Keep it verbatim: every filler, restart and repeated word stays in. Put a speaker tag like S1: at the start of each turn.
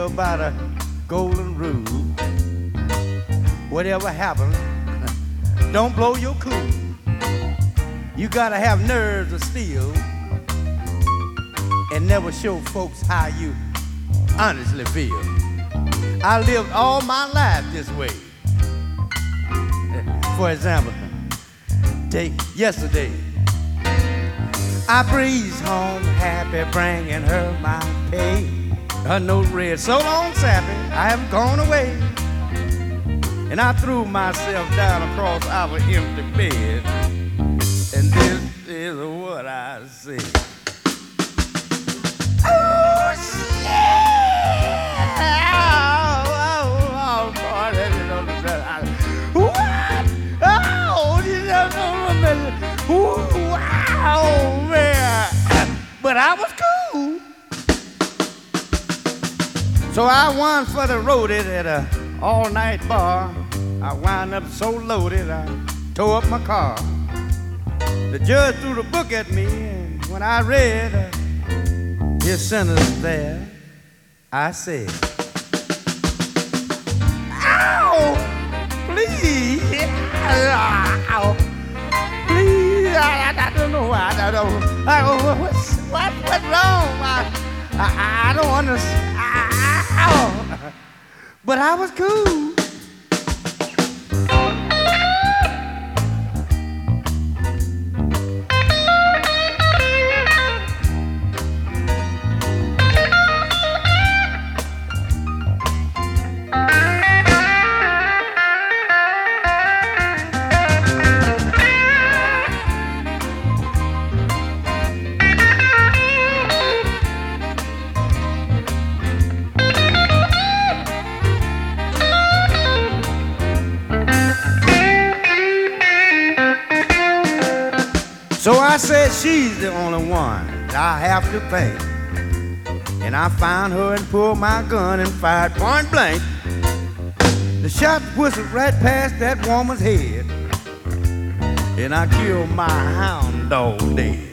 S1: about a golden rule. Whatever happens, don't blow your cool. You gotta have nerves of steel and never show folks how you honestly feel. I lived all my life this way. For example, take yesterday. I breezed home happy, bringing her my pay. Her note read, so long, Sappy, I have gone away. And I threw myself down across our empty bed. And this is what I said. Oh, shit! Oh, oh, oh, boy, that is on the ground. What? Oh, you don't know. Wow, man. But I was cool. So I won for the roadie at a all-night bar. I wound up so loaded, I tore up my car. The judge threw the book at me, and when I read uh, his sentence there, I said, ow, please, ow, please, I, I, I don't know why, I don't know, I, what's, what, what's wrong? I, I, I don't understand, ow, but I was cool. So I said she's the only one that I have to thank. And I found her and pulled my gun and fired point blank. The shot whistled right past that woman's head, and I killed my hound dog dead.